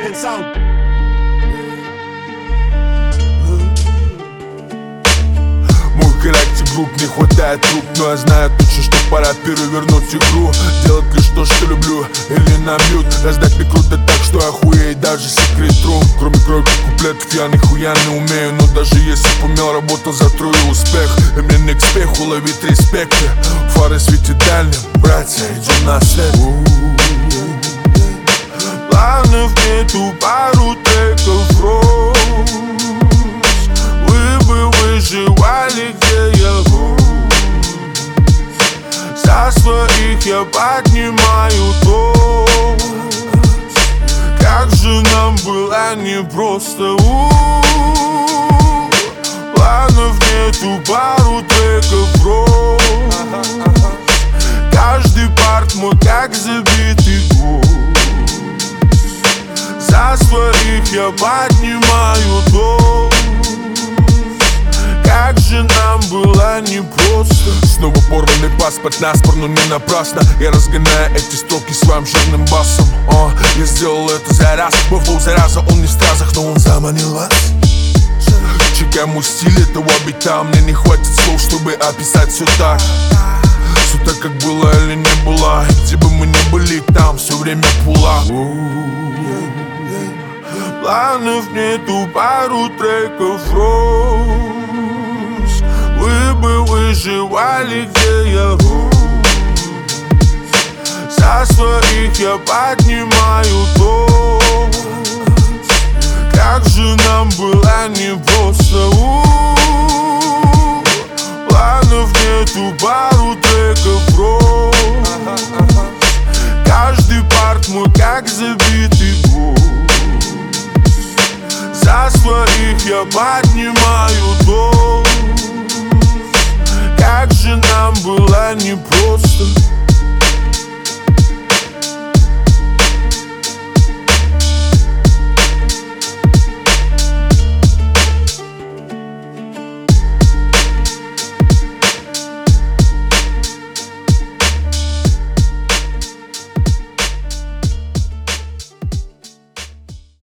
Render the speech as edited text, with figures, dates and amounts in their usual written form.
Мой характер груб, не хватает рук, но я знаю точно, что пора перевернуть игру. Делать лишь то, что люблю, или на мьют. Раздать мне круто так, что охуеет даже секрет рум. Кроме кройки куплетов я нихуя не умею, но даже если б умел, работал за трою успех. И мне не к спеху ловить респекты. Фары светят дальним, братья, идем на след. Планов нету, пару треков роз. Вы бы выживали, где я рос. За своих я поднимаю тост. Как же нам было непросто. Планов нету, пару треков роз. Каждый парт мой как забитый гвоздь. За своих я поднимаю тост. Как же нам было непросто. Снова порванный паспорт, наспор, но не напрасно. Я разгоняю эти строки своим жирным басом. Я сделал это за раз. Мой флоу зараза, он не в стразах, но он заманил вас. Чекай мой стиль этого бита. Мне не хватит слов, чтобы описать все так. Все так, как было или не было. И где бы мы ни были, там все время пула. Планов нету, пару треков роз. Вы бы выживали, где я рос. За своих я поднимаю тост. Как же нам было непросто. Планов нету, пару треков роз. Каждый парт мой как забитый гвоздь. За своих я поднимаю тост. Как же нам было непросто.